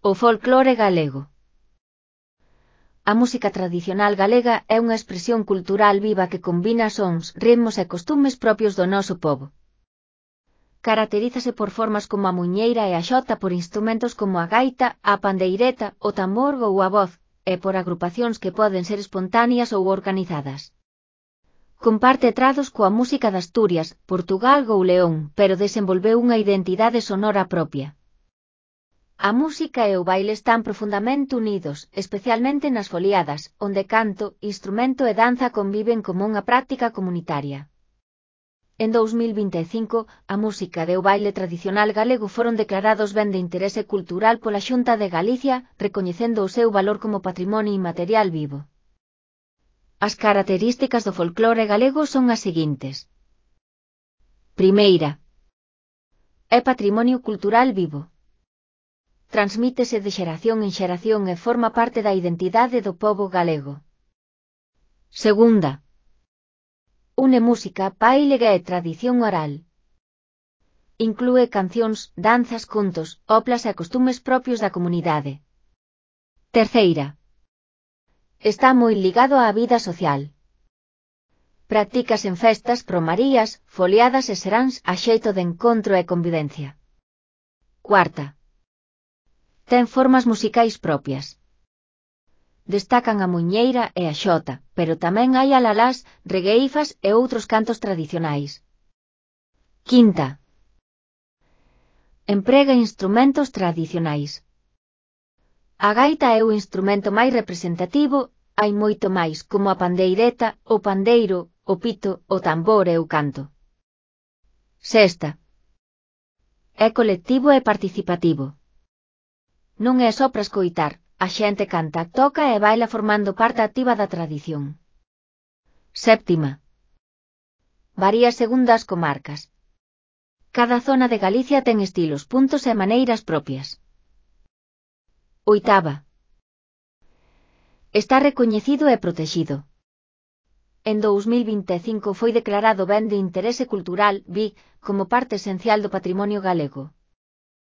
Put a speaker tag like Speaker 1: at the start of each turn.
Speaker 1: O folclore galego. A música tradicional galega é unha expresión cultural viva que combina sons, ritmos e costumes propios do noso pobo. Caracterízase por formas como a muiñeira e a xota, por instrumentos como a gaita, a pandeireta, o tambor ou a voz, e por agrupacións que poden ser espontáneas ou organizadas. Comparte trados coa música de Asturias, Portugal ou León, pero desenvolveu unha identidade sonora propia. A música e o baile están profundamente unidos, especialmente nas foliadas, onde canto, instrumento e danza conviven como unha práctica comunitaria. En 2025, a música e o baile tradicional galego foron declarados ben de interese cultural pola Xunta de Galicia, recoñecendo o seu valor como patrimonio inmaterial vivo. As características do folclore galego son as seguintes. Primeira, é patrimonio cultural vivo. Transmítese de xeración en xeración e forma parte da identidade do pobo galego. Segunda, une música, baile e tradición oral. Inclúe cancións, danzas, contos, oplas e costumes propios da comunidade. Terceira, está moi ligado á vida social. Practícase en festas, romarías, foliadas e seráns a xeito de encontro e convivencia. Cuarta, ten formas musicais propias. Destacan a muiñeira e a xota, pero tamén hai alalás, regueifas e outros cantos tradicionais. Quinta, emprega instrumentos tradicionais. A gaita é o instrumento máis representativo, hai moito máis como a pandeireta, o pandeiro, o pito, o tambor e o canto. Sexta, é colectivo e participativo. Non é só para escoitar, a xente canta, toca e baila formando parte activa da tradición. Séptima, varía segundo as comarcas. Cada zona de Galicia ten estilos, puntos e maneiras propias. Oitava, está recoñecido e protexido. En 2025 foi declarado Ben de Interese Cultural, BIC, como parte esencial do patrimonio galego.